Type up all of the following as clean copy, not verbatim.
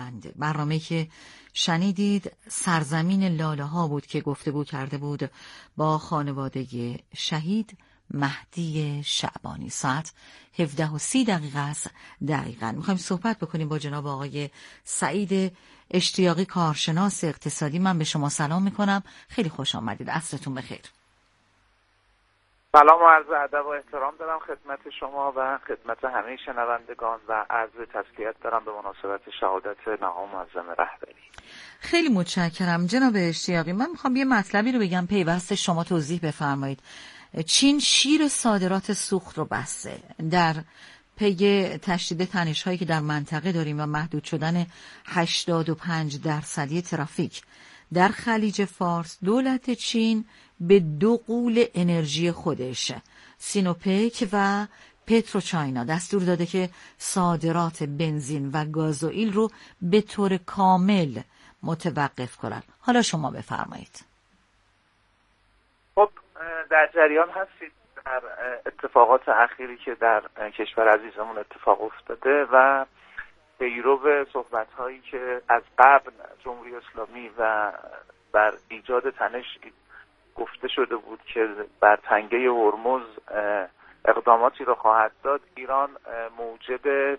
بلند. برنامه که شنیدید سرزمین لاله ها بود که گفتگو کرده بود با خانواده شهید مهدی شعبانی. ساعت 17:30 است. دقیقاً میخوایم صحبت بکنیم با جناب آقای سعید اشتیاقی، کارشناس اقتصادی. من به شما سلام میکنم، خیلی خوش آمدید، عصرتون بخیر. سلام و عرض ادب و احترام دارم خدمت شما و خدمت همه شنوندگان و عرض تسلیت دارم به مناسبت شهادت مقام معظم رهبری. خیلی متشکرم جناب اشتیاقی. من میخوام یه مطلبی رو بگم، پیوسته شما توضیح بفرمایید. چین شیر صادرات سوخت رو بسته در پی تشدید تنش‌هایی که در منطقه داریم و محدود شدن 85% ترافیک در خلیج فارس. دولت چین به 2 غول انرژی خودش، سینوپک و پتروچاینا، دستور داده که صادرات بنزین و گازوئیل رو به طور کامل متوقف کنند. حالا شما بفرمایید. خب در جریان هستید در اتفاقات اخیری که در کشور عزیزمون اتفاق افتاده و پیرو صحبت‌هایی که از قبل جمهوری اسلامی و بر ایجاد تنش گفته شده بود که بر تنگه هرمز اقداماتی را خواهد داد، ایران موجب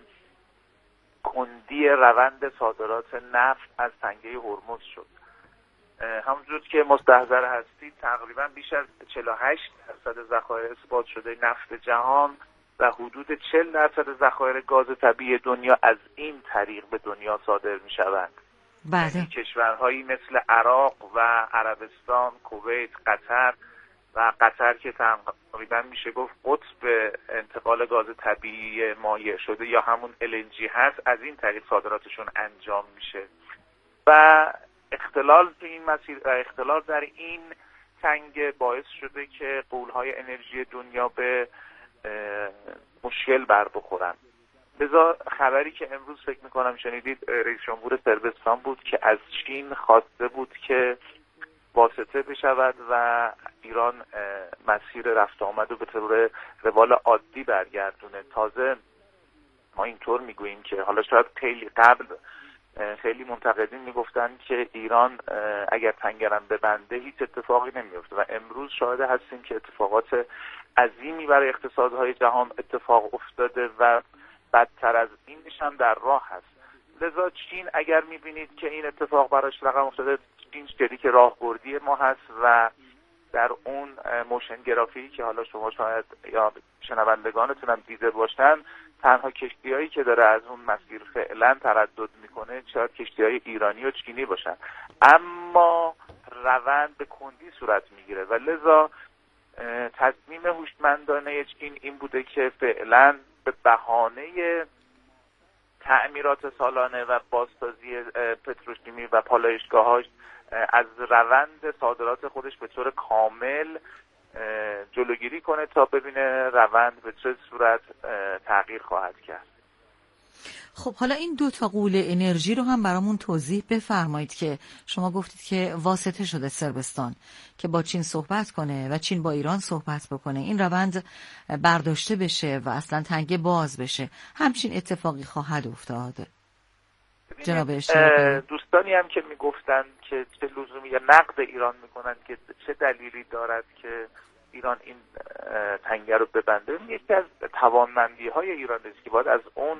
کندی روند صادرات نفت از تنگه هرمز شد. همونجور که مستحضر هستید تقریبا بیش از 48% ذخایر اثبات شده نفت جهان و حدود 40% ذخایر گاز طبیعی دنیا از این طریق به دنیا صادر می شوند. یعنی کشورهایی مثل عراق و عربستان، کویت، قطر و قطر که تقریبا میشه گفت قطب انتقال گاز طبیعی مایع شده یا همون LNG هست، از این طریق صادراتشون انجام میشه و اختلال تو این مسیر و اختلال در این تنگه باعث شده که غول‌های انرژی دنیا به مشکل بر بخورن. لذا خبری که امروز فکر میکنم شنیدید، رئیس جمهور صربستان بود که از چین خواسته بود که واسطه بشود و ایران مسیر رفت آمد و به طور روال عادی برگردونه. تازه ما اینطور میگوییم که حالا شاید خیلی قبل خیلی منتقدین میگفتن که ایران اگر تنگرم ببنده هیچ اتفاقی نمیفته و امروز شاهد هستیم که اتفاقات عظیمی برای اقتصادهای جهان اتفاق افتاده و بدتر از اینش هم در راه هست. لذا چین اگر میبینید که این اتفاق براش رقم افتاده، چین شریک راهبردی ما هست و در اون موشن گرافی که حالا شما شاید یا شنوندگانتون هم دیده باشن، تنها کشتی‌هایی که داره از اون مسیر فعلا تردد میکنه شاید کشتی‌های ایرانی و چینی باشن، اما روند به کندی صورت میگیره و لذا تصمیم هوشمندانه چین این بوده که فعلا به بهانه تعمیرات سالانه و بازسازی پتروشیمی و پالایشگاهاش از روند صادرات خودش به طور کامل جلوگیری کنه تا ببینه روند به چه صورت تغییر خواهد کرد. خب حالا این 2 غول انرژی رو هم برامون توضیح بفرمایید که شما گفتید که واسطه شده صربستان که با چین صحبت کنه و چین با ایران صحبت بکنه، این روند برداشته بشه و اصلا تنگه باز بشه. همچین اتفاقی خواهد افتاد؟ جناب اشتیاقی، دوستانی هم که میگفتن که چه لزومی یا نقد ایران میکنن که چه دلیلی دارد که ایران این تنگه رو ببنده، یکی از توانمندی های ایران است که باید از اون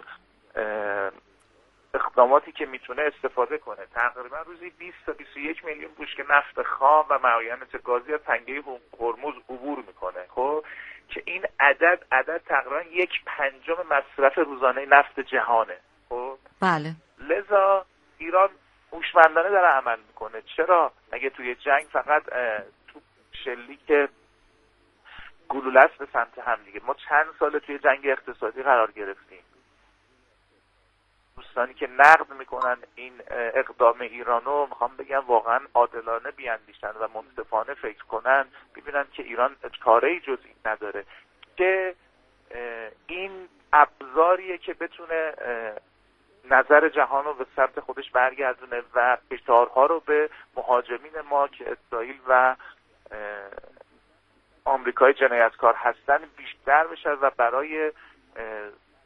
اقداماتی که میتونه استفاده کنه. تقریبا روزی 20 تا 21 میلیون بشکه نفت خام و معاینات گازی از تنگه هرمز عبور میکنه. خب که این عدد تقریبا 1/5 مصرف روزانه نفت جهانه. خب بله. لذا ایران هوشمندانه داره عمل میکنه. چرا؟ اگه توی جنگ فقط تو شلیک گلوله است به سمت هم دیگه. ما چند سال توی جنگ اقتصادی قرار گرفتیم. دوستانی که نقد میکنن این اقدام ایرانو، میخوام بگم واقعا عادلانه بیاندیشن و منصفانه فکر کنن، ببینن که ایران چاره‌ای جز این نداره که این ابزاریه که بتونه نظر جهان رو به سمت خودش برگردونه و فشارها رو به مهاجمین ما که اسرائیل و آمریکای جنایتکار هستن بیشتر بشه و برای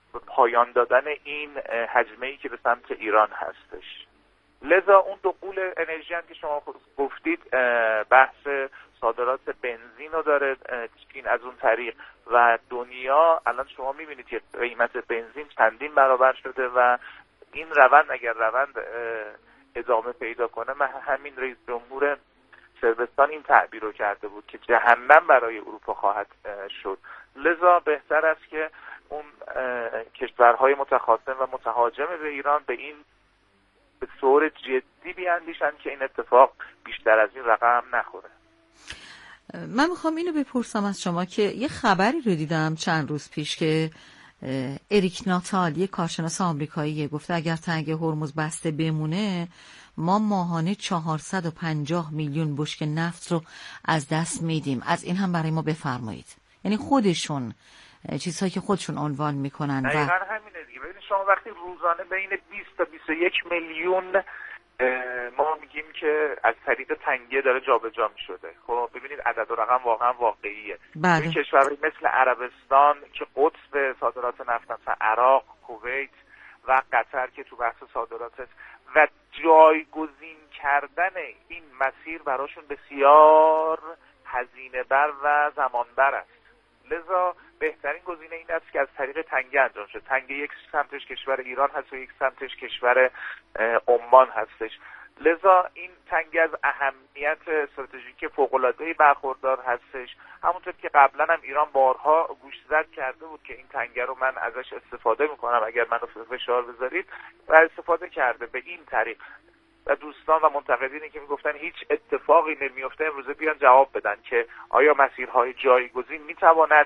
پایان دادن این هجمه‌ای که به سمت ایران هستش. لذا اون دخول انرژی هم که شما گفتید بحث صادرات بنزین رو داره چین از اون طریق و دنیا الان شما میبینید که قیمت بنزین چندین برابر شده و این روند اگر روند ادامه پیدا کنه، همین رئیس جمهور صربستان این تعبیر رو کرده بود که جهنم برای اروپا خواهد شد. لذا بهتر است که اون کشورهای متخاصم و متهاجم به ایران به این به طور جدی بیاندیشن که این اتفاق بیشتر از این رقم نخوره. من میخوام اینو بپرسم از شما که یه خبری رو دیدم چند روز پیش که اریک ناتال، یک کارشناس آمریکایی، گفته اگر تنگ هرمز بسته بمونه ما ماهانه 450 میلیون بشکه نفت رو از دست میدیم. از این هم برای ما بفرمایید. یعنی خودشون چیزهایی که خودشون عنوان میکنن و دقیقاً همینه دیگه. ببینید شما وقتی روزانه بین 20 تا 21 میلیون ما میگیم که از طریق تنگه داره جابجا میشده، خب ببینید عدد و رقم واقعا واقعیه. این کشورهایی مثل عربستان که قطب صادرات نفت هستن، عراق، کویت و قطر که تو بحث صادرات است و جایگزین کردن این مسیر براشون بسیار هزینه بر و زمان بر است. لذا بهترین گزینه این است که از طریق تنگه انجام شد. تنگه یک سمتش کشور ایران هست و یک سمتش کشور عمان هستش. لذا این تنگه از اهمیت استراتژیک فوق‌العاده‌ای برخوردار هستش. همونطور که قبلا هم ایران بارها گوشزد کرده بود که این تنگه رو من ازش استفاده میکنم اگر منو فشار بذارید و استفاده کرده به این طریق. و دوستان و منتقدینی که میگفتن هیچ اتفاقی نمیفته امروزه بیان جواب بدن که آیا مسیرهای جایگزین میتواند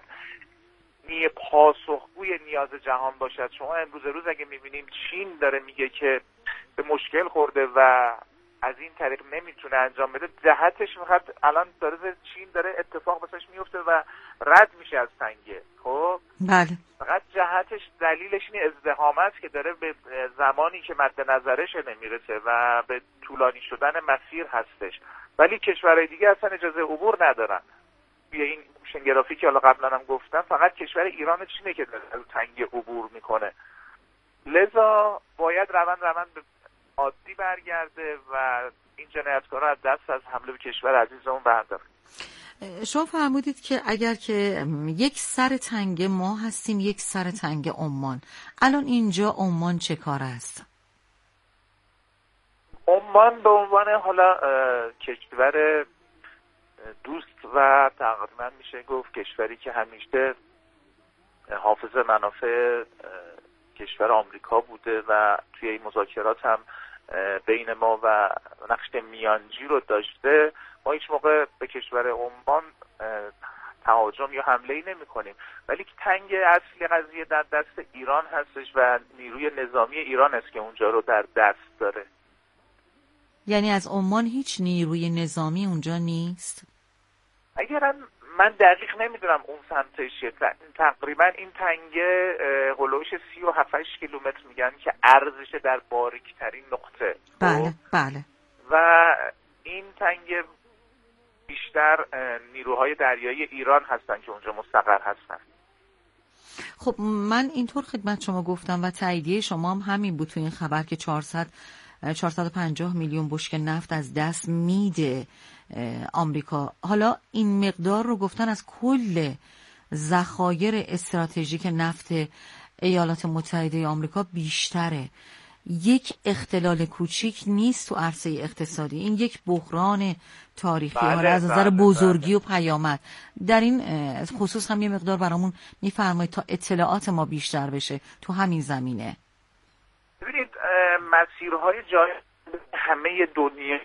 پاسخگوی نیاز جهان باشد. شما امروز روز اگه میبینیم چین داره میگه که به مشکل خورده و از این طریق نمیتونه انجام بده، جهتش میخواد الان داره چین داره اتفاق واسش میفته و رد میشه از تنگه. خب بله، فقط جهتش دلیلش این ازدحام است که داره به زمانی که مد نظرش نمیرسه و به طولانی شدن مسیر هستش، ولی کشورهای دیگه اصلا اجازه عبور ندارن. توی این شنگرافی که حالا قبلا هم گفتم فقط کشور ایران و چینه که داره از تنگه عبور میکنه. لذا باید روند به عادی برگرده و این جنایتکارا از دست از حمله به کشور عزیزمون بردارن. شما فرمودید که اگر که یک سر تنگه ما هستیم، یک سر تنگه عمان. الان اینجا عمان چه کار است؟ عمان به عنوان حالا کشور دوست و تقریبا میشه گفت کشوری که همیشه حافظ منافع کشور آمریکا بوده و توی این مذاکرات هم بین ما و نقش میانجی رو داشته، ما هیچ موقع به کشور عمان تهاجم یا حمله‌ای نمی‌کنیم، ولی تنگ اصلی قضیه در دست ایران هستش و نیروی نظامی ایران است که اونجا رو در دست داره. یعنی از عمان هیچ نیروی نظامی اونجا نیست؟ اگر من دقیق نمیدونم اون سمتشه، تقریبا این تنگه هلوش 37 کیلومتر میگن که عرضش در باریکترین نقطه. بله. و این تنگه بیشتر نیروهای دریایی ایران هستن که اونجا مستقر هستن. خب من اینطور خدمت شما گفتم و تاییدیه شما هم همین بود تو این خبر که 450 میلیون بشکه نفت از دست میده آمریکا. حالا این مقدار رو گفتن از کل ذخایر استراتژیک نفت ایالات متحده آمریکا بیشتره. یک اختلال کوچیک نیست تو عرصه اقتصادی، این یک بحران تاریخی از نظر بزرگی و پیامد. در این خصوص هم یه مقدار برامون میفرمایید تا اطلاعات ما بیشتر بشه تو همین زمینه. ببینید مسیرهای جای همه دنیا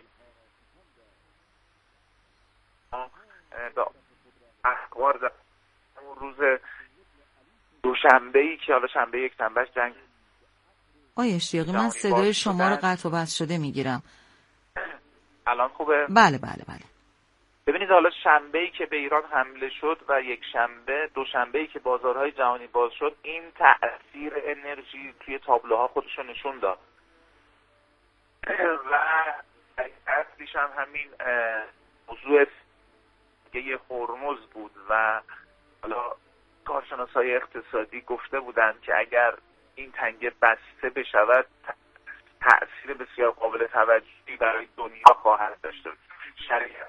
اخبار در اون روز دوشنبه‌ای که حالا شنبه یک شنبهش جنگ. آقای اشتیاقی من صدای شما رو قطع و وصل شده میگیرم. الان خوبه؟ بله. ببینید حالا شنبه‌ای که به ایران حمله شد و یک شنبه دوشنبه‌ای که بازارهای جهانی باز شد، این تأثیر انرژی توی تابلوها خودش رو نشون داد و اصلیش هم همین موضوع یه هرمز بود و حالا کارشناسای اقتصادی گفته بودند که اگر این تنگه بسته بشود تأثیر بسیار قابل توجهی برای دنیا خواهد داشت. شرکت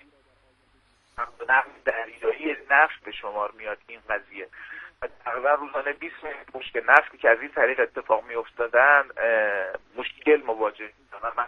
نفت دریایی نفت به شمار میاد این قضیه و تقریبا روزانه 20 میلیون بشکه نفتی که از این طریق اتفاق می افتادن مشکل مواجه میشدن.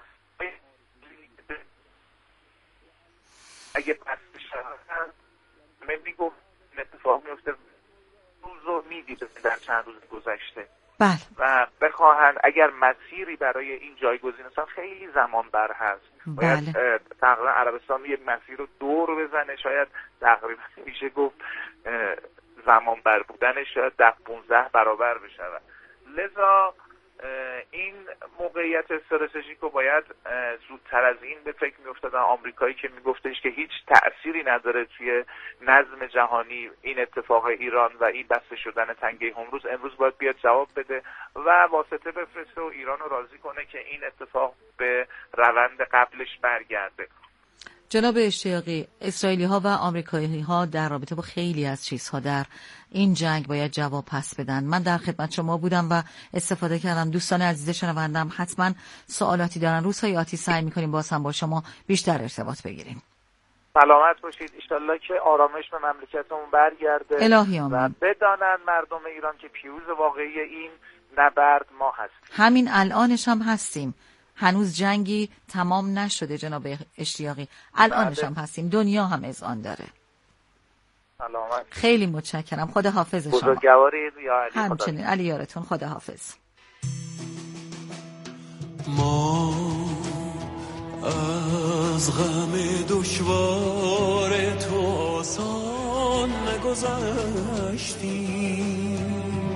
اگه بسته شود میگفت اتفاق میفته روز رو میدیده در چند روز گذشته. بله. و بخواهند اگر مسیری برای این جایگزین هستن خیلی زمان بر هست. باید تقریبا عربستان یه مسیر رو دور بزنه، شاید تقریبا میشه گفت زمان بر بودنش شاید 10-15 برابر بشه. لذا این موقعیت استراتژیک رو باید زودتر از این به فکر میافتادن. آمریکایی که میگفتش که هیچ تأثیری نداره توی نظم جهانی این اتفاق ایران و این بسته شدن تنگه هرمز، امروز باید بیاد جواب بده و واسطه بفرسته و ایران رو راضی کنه که این اتفاق به روند قبلش برگرده. جناب اشتیاقی، اسرائیلی ها و آمریکایی ها در رابطه با خیلی از چیزها در این جنگ باید جواب پس بدن. من در خدمت شما بودم و استفاده کردم. دوستان عزیز شنوندم حتما سوالاتی دارن، روزهای آتی سعی میکنیم باز هم با شما بیشتر ارتباط بگیریم. سلامت باشید. انشالله که آرامش به مملکتمون برگرده. الهی آمین. و بدانن مردم ایران که پیروز واقعی این نبرد ما هستیم. همین الانش هم هستیم. هنوز جنگی تمام نشده جناب اشتیاقی، الانش هم هستیم، دنیا هم اذعان داره. سلامت. خیلی متشکرم. خدا حافظ شما. بزرگوارید یا علی. همچنین علی یارتون. خدا حافظ. ما از غم دشوار تو آسان نگذشتیم،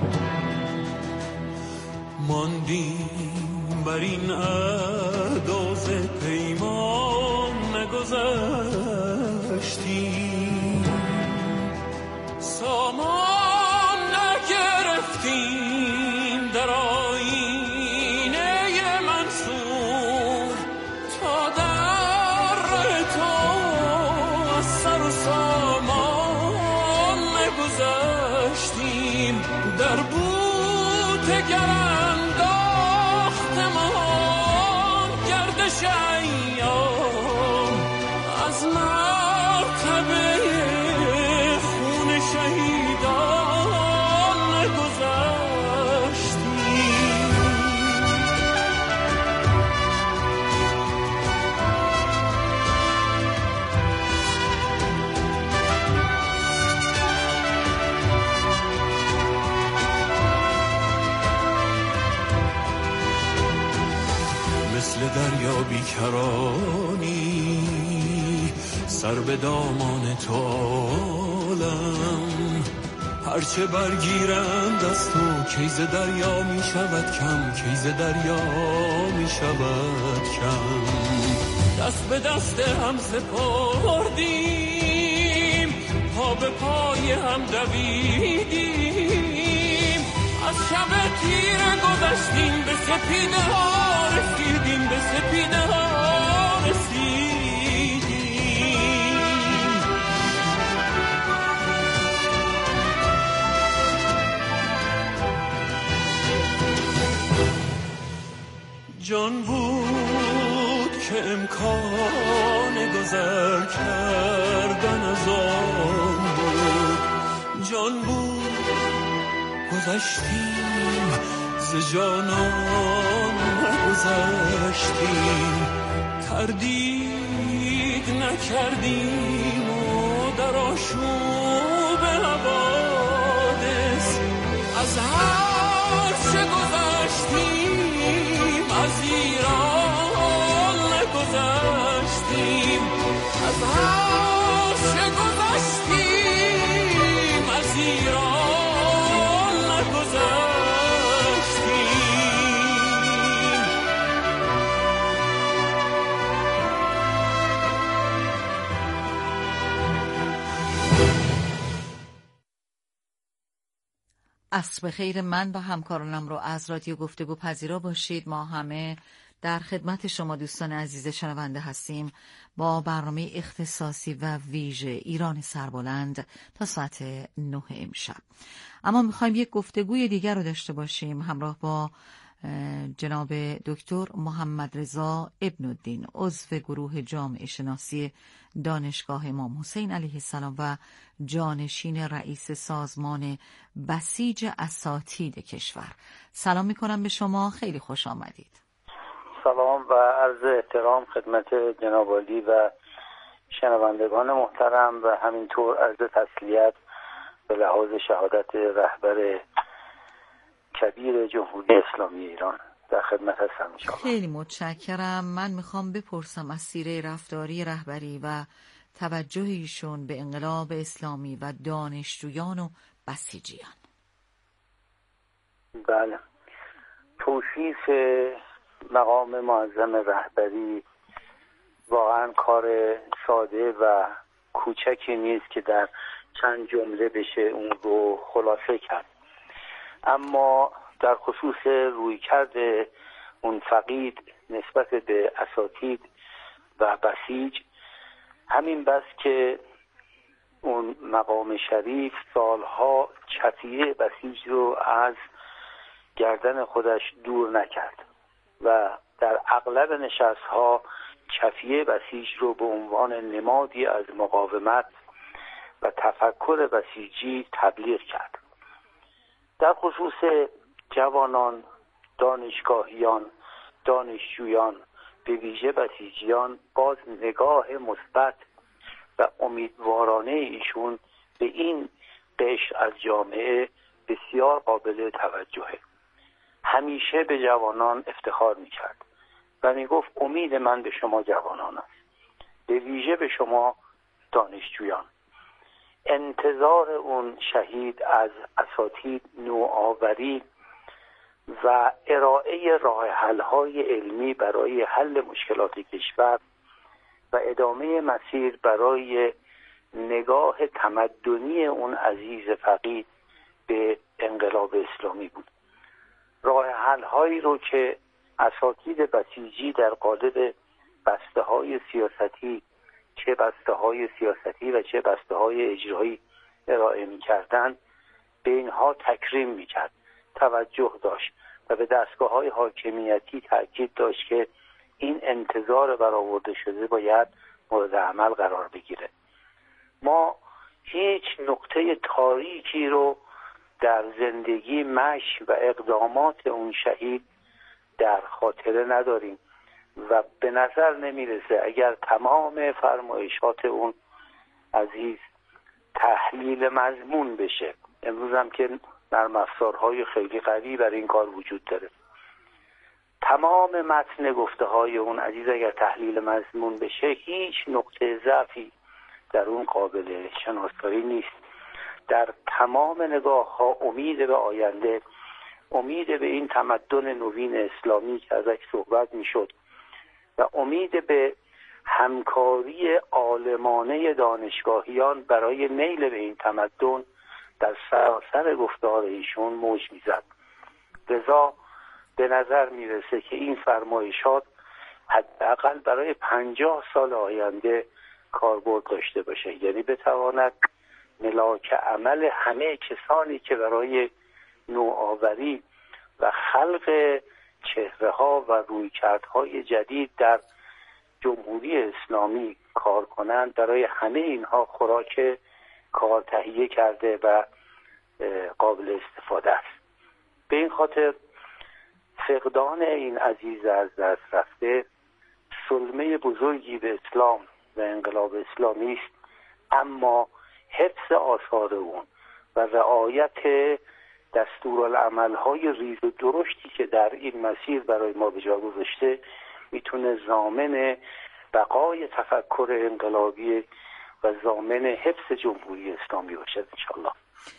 ماندیم بر این انداز پیمان نگذشتیم، سامان نگرفتیم در آیینه منصور، تا در ره تو از سر و سامان نگذشتیم، در بوت گرم شیام از مرتبه خون شهیدان نگذشتیم. مثل دریا بیکرانی سر به دامان تو عالم، هرچه برگیرم دست تو کیز دریا می شود کم، کیز دریا می شود کم. دست به دست هم سپردیم، پا به پای هم دویدیم، از شب تیره گذشتیم، به سپیده ها رسیدیم، به سپیده ها رسیدیم. جان بود که امکان گذر کردن از آن بود، جان بود گذشتیم ز جانان نگذشتیم، تردید نکردیم و در آشوب حوادث از هر چه گذشتیم، از ایران نگذشتیم، از هر چه گذشتیم، از ایران نگذشتیم. عصر بخیر. من و همکارانم رو از رادیو گفتگو پذیرا باشید. ما همه در خدمت شما دوستان عزیز شنونده هستیم با برنامه اختصاصی و ویژه ایران سربلند تا ساعت 9 امشب. اما میخوایم یک گفتگوی دیگر رو داشته باشیم همراه با جناب دکتر محمد رضا ابن الدین، عضو گروه جامعه شناسی دانشگاه امام حسین علیه السلام و جانشین رئیس سازمان بسیج اساتید کشور. سلام میکنم به شما، خیلی خوش آمدید. سلام و عرض احترام خدمت جناب عالی و شنوندگان محترم و همینطور عرض تسلیت به لحاظ شهادت رهبر کبیر جمهوری اسلامی ایران. در خدمت هستم انشاءالله. خیلی متشکرم. من میخوام بپرسم از سیره رفتاری رهبری و توجه ایشون به انقلاب اسلامی و دانشجویان و بسیجیان. بله، توصیف مقام معظم رهبری واقعا کار ساده و کوچکی نیست که در چند جمله بشه اون رو خلاصه کرد، اما در خصوص رویکرد اون فقید نسبت به اساتید و بسیج، همین بس که اون مقام شریف سالها چتیه بسیج رو از گردن خودش دور نکرد و در اغلب نشست‌ها چفیه بسیج رو به عنوان نمادی از مقاومت و تفکر بسیجی تبلیغ کرد. در خصوص جوانان، دانشگاهیان، دانشجویان، به ویژه بسیجیان، باز نگاه مثبت و امیدوارانه ایشون به این قشر از جامعه بسیار قابل توجهه. همیشه به جوانان افتخار میکرد و میگفت امید من به شما جوانان است، به ویژه به شما دانشجویان. انتظار اون شهید از اساتید نوآوری و ارائه راه حل‌های علمی برای حل مشکلات کشور و ادامه مسیر برای نگاه تمدنی اون عزیز فقید به انقلاب اسلامی بود. راه حل‌هایی رو که اساتید بسیجی در قالب بسته‌های سیاستی، چه بسته‌های سیاسی و چه بسته‌های اجرایی ارائه می‌کردند، به اینها تکریم می‌کرد، توجه داشت و به دستگاه‌های حاکمیتی تاکید داشت که این انتظار برآورده شده باید مورد عمل قرار بگیره. ما هیچ نقطه تاریکی رو در زندگی، مشی و اقدامات اون شهید در خاطره نداریم و به نظر نمیرسه اگر تمام فرمایشات اون عزیز تحلیل مضمون بشه. امروز هم که نرم افزارهای خیلی قوی برای این کار وجود داره، تمام متن گفته های اون عزیز اگر تحلیل مضمون بشه هیچ نقطه ضعفی در اون قابل شناسایی نیست. در تمام نگاه ها امید به آینده، امید به این تمدن نوین اسلامی که ازش صحبت می شد و امید به همکاری عالمانه دانشگاهیان برای نیل به این تمدن در سراسر گفتار ایشون موج می زد. لذا به نظر می رسه که این فرمایشات حداقل برای 50 سال آینده کاربرد داشته باشه، یعنی بتواند ملاک عمل همه کسانی که برای نوآوری و خلق چهره‌ها و رویکردهای جدید در جمهوری اسلامی کار کنند، برای همه اینها خوراک کار تهیه کرده و قابل استفاده است. به این خاطر فقدان این عزیز از دست رفته صدمه بزرگی به اسلام و انقلاب اسلامی است، اما حفظ آثار اون و رعایت دستورالعمل‌های ریز و درشتی که در این مسیر برای ما به جا گذاشته میتونه ضامن بقای تفکر انقلابی و ضامن حفظ جمهوری اسلامی باشه انشالله.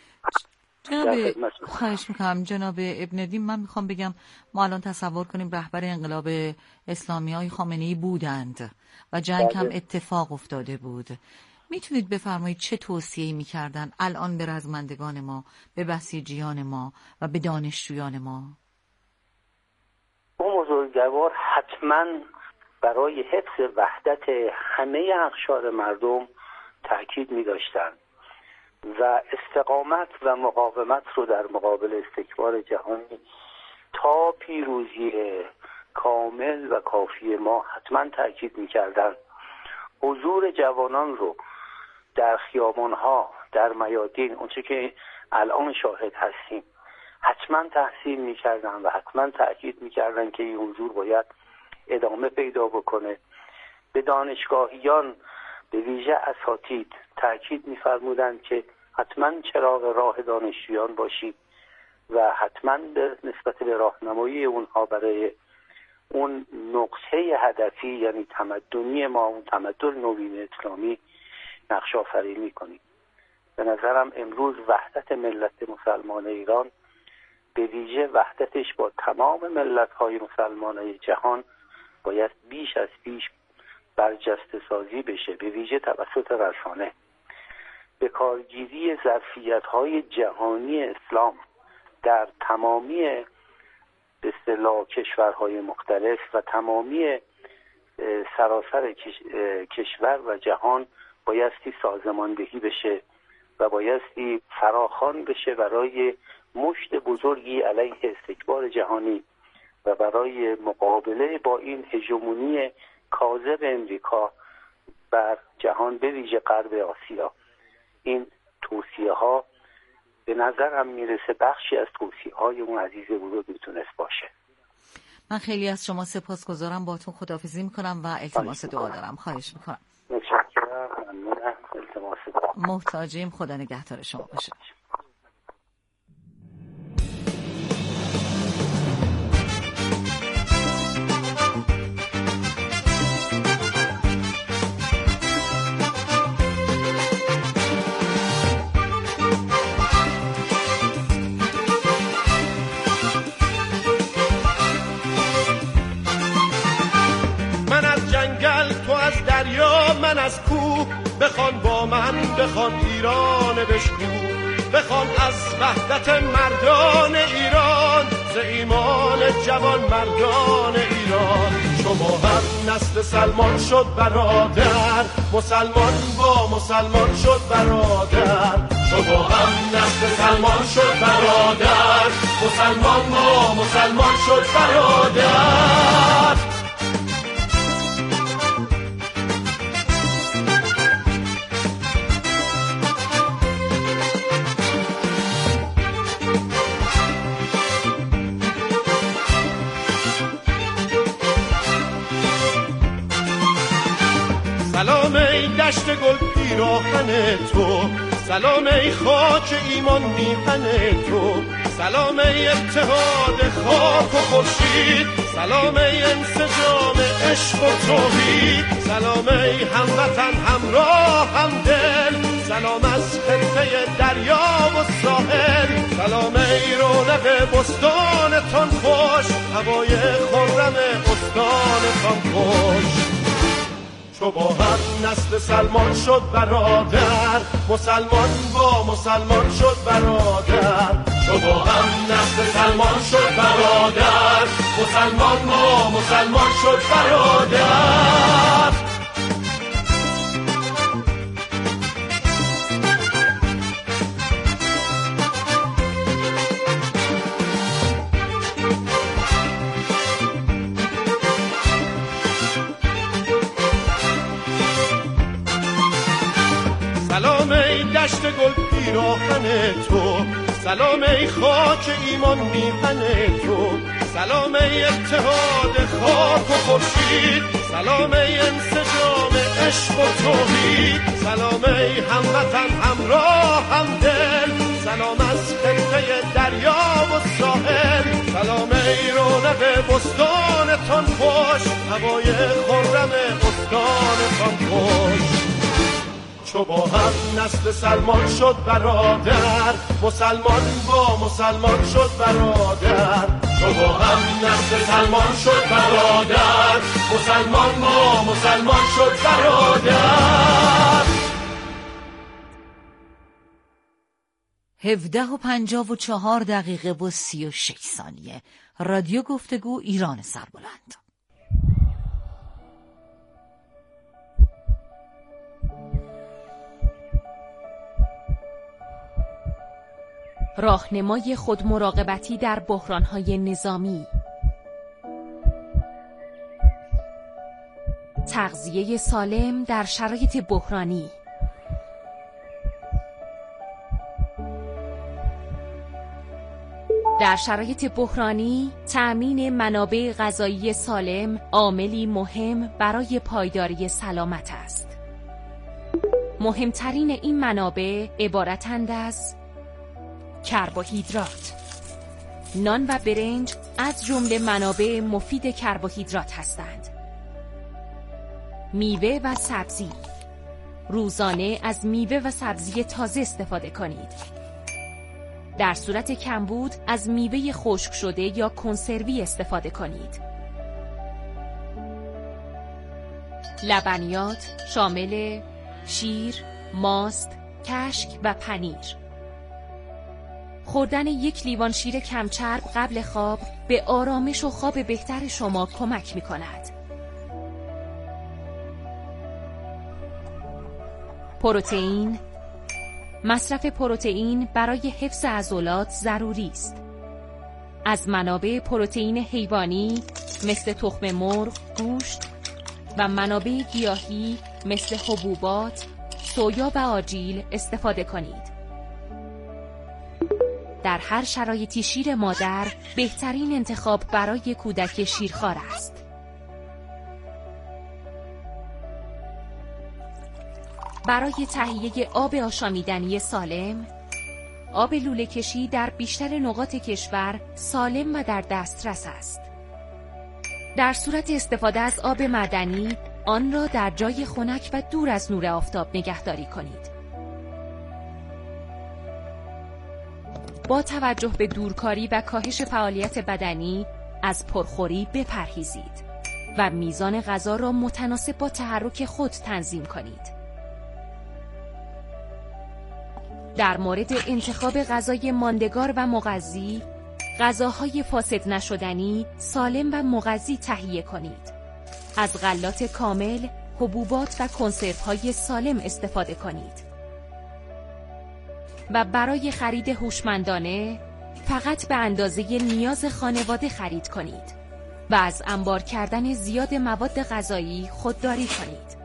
خواهش میکنم جناب ابن الدین، من میخوام بگم ما الان تصور کنیم رهبر انقلاب اسلامی های خامنه‌ای بودند و جنگ هم اتفاق افتاده بود. میتونید بفرمایید چه توصیه‌ای میکردن الان به رزمندگان ما، به بسیجیان ما و به دانشجویان ما؟ اون بزرگوار حتما برای حفظ وحدت همه اقشار مردم تأکید می داشتن و استقامت و مقاومت رو در مقابل استکبار جهانی تا پیروزی کامل و کافی ما حتما تأکید می کردن. حضور جوانان رو در خیابان‌ها، در میادین، اونچه که الان شاهد هستیم، حتما تحسین می‌کردن و حتما تأکید می‌کردن که این حضور باید ادامه پیدا بکنه. به دانشگاهیان، به ویژه اساتید تأکید می‌فرمودند که حتما چراغ راه دانشجویان باشید و حتما نسبت به راهنمایی اونها برای اون نقطه هدفی یعنی تمدنی ما، اون تمدن نوین اسلامی نقش آفرینی کنید. به نظرم امروز وحدت ملت مسلمان ایران، به ویژه وحدتش با تمام ملت‌های مسلمان جهان، باید بیش از پیش برجسته سازی بشه، به ویژه توسط رسانه. به کارگیری ظرفیت‌های جهانی اسلام در تمامی به اصطلاح کشورهای مختلف و تمامی سراسر کشور و جهان بایستی سازماندهی بشه و بایستی فراخوان بشه برای مشت بزرگی علیه استکبار جهانی و برای مقابله با این هژمونی کاذب امریکا بر جهان، به ویژه غرب آسیا. این توصیه ها به نظرم میرسه بخشی از توصیه های اون عزیز بزرگ میتونست باشه. من خیلی از شما سپاسگزارم، باهاتون خداحافظی میکنم و التماس دعا دارم. خواهش میکنم. متشکرم، ممنونم. التماس دعا. محتاجیم. خدا نگهدار شما باشه. من از کوه بخوان با من، بخوان ایران بشکو، بخوان از وحدت مردان ایران، ز ایمان جوان مردان ایران. شما هم نسل سلمان شد برادر، مسلمان با مسلمان شد برادر. شما هم نسل سلمان شد برادر، مسلمان با مسلمان شد برادر. سلام ای دشت گل پیراهن تو، سلام ای خاک ایمان میهن تو، سلام ای اتحاد خاک و خورشید، سلام ای انسجام عشق و توحید، سلام ای هموطن همراه همدل، سلام از خطه دریا و ساحل، سلام ای رونق بستانتان خوش، هوای خرم استانتان خوش. تو با هم نسل سلمان شد برادر، مسلمان با مسلمان شد برادر. تو با هم نسل سلمان شد برادر، مسلمان با مسلمان شد برادر. سلام ای دشت گل پیراهن تو، سلام ای خاک ایمان میهن تو، سلام ای اتحاد خاک و خورشید، سلام ای انسجام عشق و توحید، سلام ای هموطن همراه همدل، سلام از خطه دریا و ساحل، سلام ای رونق بستانتان خوش، هوای خرم استانتان خوش. چو با هم نسل سلمان شد برادر، مسلمان با مسلمان شد برادر. چو با هم نسل سلمان شد برادر، مسلمان با مسلمان شد برادر. 17:54 و 36 ثانیه. رادیو گفتگو ایران سربلند. راهنمای خودمراقبتی در بحران‌های نظامی، تغذیه سالم در شرایط بحرانی، در شرایط بحرانی تأمین منابع غذایی سالم عاملی مهم برای پایداری سلامت است. مهمترین این منابع عبارتند از کربوهیدرات. نان و برنج از جمله منابع مفید کربوهیدرات هستند. میوه و سبزی. روزانه از میوه و سبزی تازه استفاده کنید. در صورت کمبود از میوه خشک شده یا کنسروی استفاده کنید. لبنیات شامل شیر، ماست، کشک و پنیر. خوردن 1 لیوان شیر کمچرب قبل خواب به آرامش و خواب بهتر شما کمک می کند. پروتئین. مصرف پروتئین برای حفظ عضلات ضروری است. از منابع پروتئین حیوانی مثل تخم مرغ، گوشت و منابع گیاهی مثل حبوبات، سویا و آجیل استفاده کنید. در هر شرایطی شیر مادر بهترین انتخاب برای کودک شیرخوار است. برای تهیه آب آشامیدنی سالم، آب لوله کشی در بیشتر نقاط کشور سالم و در دسترس است. در صورت استفاده از آب معدنی، آن را در جای خنک و دور از نور آفتاب نگهداری کنید. با توجه به دورکاری و کاهش فعالیت بدنی، از پرخوری بپرهیزید و میزان غذا را متناسب با تحرک خود تنظیم کنید. در مورد انتخاب غذای ماندگار و مغذی، غذاهای فاسد نشدنی، سالم و مغذی تهیه کنید. از غلات کامل، حبوبات و کنسروهای سالم استفاده کنید. و برای خرید هوشمندانه، فقط به اندازه نیاز خانواده خرید کنید و از انبار کردن زیاد مواد غذایی خودداری کنید.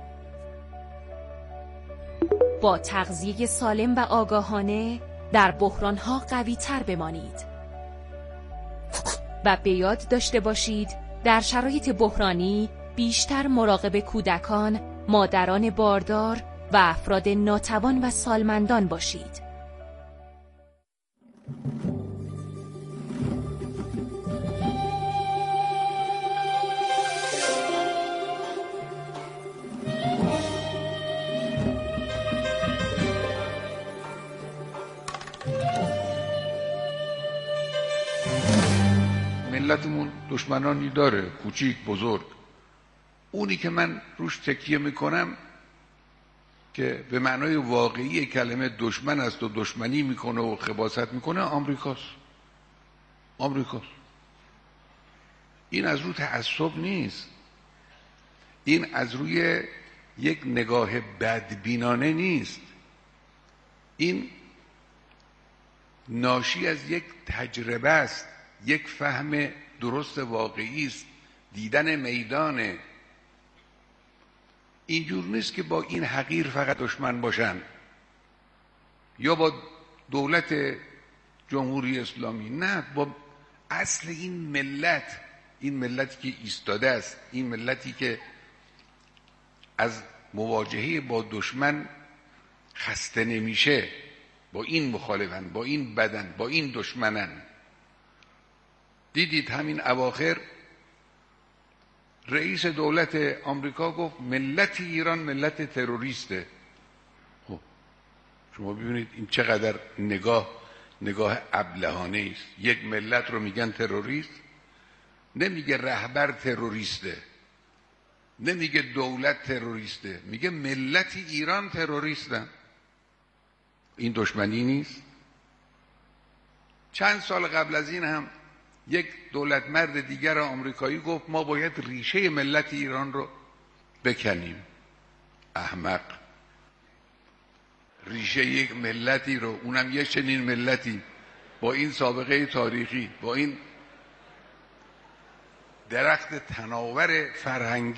با تغذیه سالم و آگاهانه در بحرانها قوی تر بمانید. و به یاد داشته باشید در شرایط بحرانی بیشتر مراقب کودکان، مادران باردار و افراد ناتوان و سالمندان باشید. ملتمون دشمنانی داره، کوچیک بزرگ. اونی که من روش تکیه میکنم که به معنای واقعی کلمه دشمن است و دشمنی میکنه و خباثت میکنه، آمریکاست. این از روی تعصب نیست، این از روی یک نگاه بدبینانه نیست، این ناشی از یک تجربه است، یک فهم درست واقعی است، دیدن میدانه. اینجور نیست که با این حقیر فقط دشمن باشن یا با دولت جمهوری اسلامی، نه، با اصل این ملت، این ملتی که ایستاده است، این ملتی که از مواجهه با دشمن خسته نمیشه، با این مخالفن، با این بدن، با این دشمنن. دیدید همین اواخر رئیس دولت آمریکا گفت ملت ایران ملت تروریسته. خب شما ببینید این چقدر نگاه ابلهانه است. یک ملت رو میگن تروریست، نمیگه رهبر تروریسته، نمیگه دولت تروریسته، میگه ملت ایران تروریستن. این دشمنی نیست؟ چند سال قبل از این هم یک دولت مرد دیگر آمریکایی گفت ما باید ریشه ملت ایران رو بکنیم. احمق. ریشه یک ملتی رو، اونم یه چنین ملتی، با این سابقه تاریخی، با این درخت تناور فرهنگی